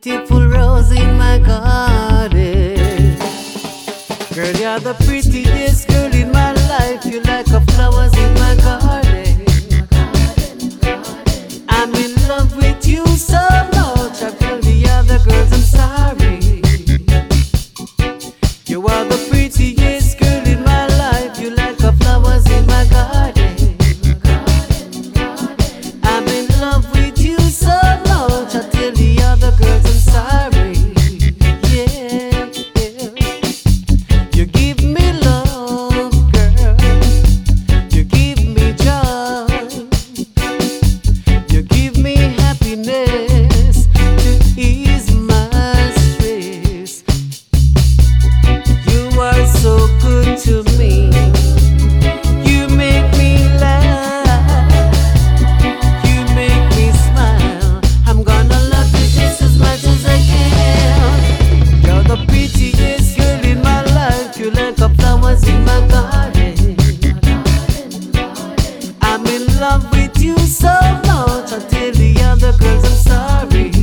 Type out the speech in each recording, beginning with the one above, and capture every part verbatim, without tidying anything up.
beautiful rose in my garden. Girl, you're the prettiest girl in my life. You like a flowers in my garden. I'm in love with you so much. I tell the other girls I'm sorry. You are the prettiest girl in my life. You like a flowers in my garden. I'm in love with you so much. I tell the other girls I'm sorry. Yeah, yeah. You give me love, girl. You give me joy. You give me happiness to ease my stress. You are so good to me. You make me laugh. You make me smile. I'm gonna love you just as much as I can. You're the prettiest girl in my life. You like a flowers in my garden. I'm in love with you so much. I tell the other girls I'm sorry.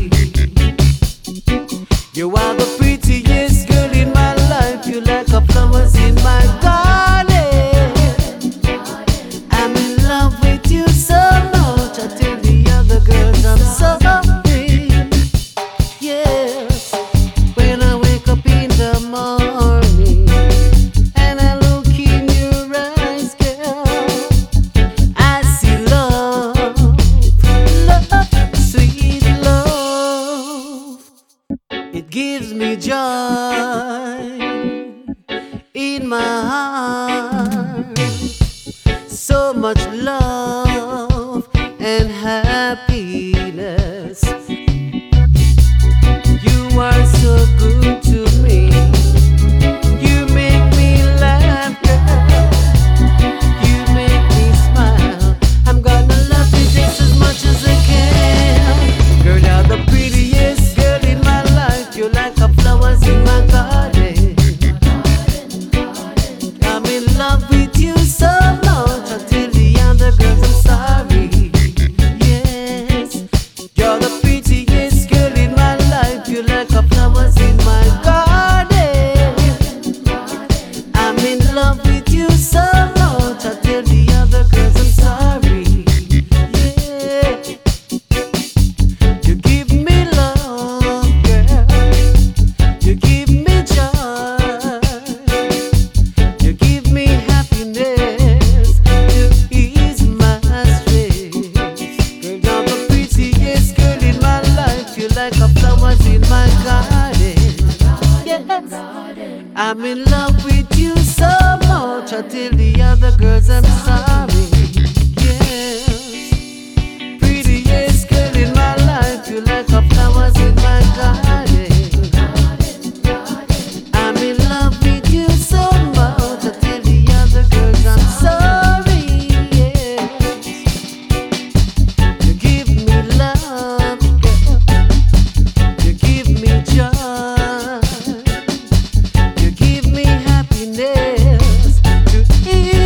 You are the prettiest girl in my life. You like a flowers in my garden. I'm in love with you so much. I tell the other girls I'm sorry. Yes, when I wake up in the morning and I look in your eyes, girl, I see love, love, sweet love. It gives me joy in my heart. So much love and happiness. You are so good to me. You make me laugh, girl. You make me smile. I'm gonna love you just as much as I can. Girl, you're the prettiest girl in my life. You like a flowers in my garden. I'm in love with you so much. I tell the other girls I'm sorry. Yes, you're the prettiest girl in my life. You like a flowers in my garden. I'm in love with you so much. I tell the other girls I'm sorry. Yeah, you give me love, girl. You give me joy. You give me happiness to ease my stress. Girl, you're the prettiest girl in my life. You like a flowers in my garden. Yes, I'm in love with you so much. I tell the other girls I'm sorry. Yes, prettiest girl in my life. You like a flowers in my garden. I'm in love with you so much. I tell the other girls I'm sorry. Yes, you give me love, girl. You give me joy. You give me happiness to ease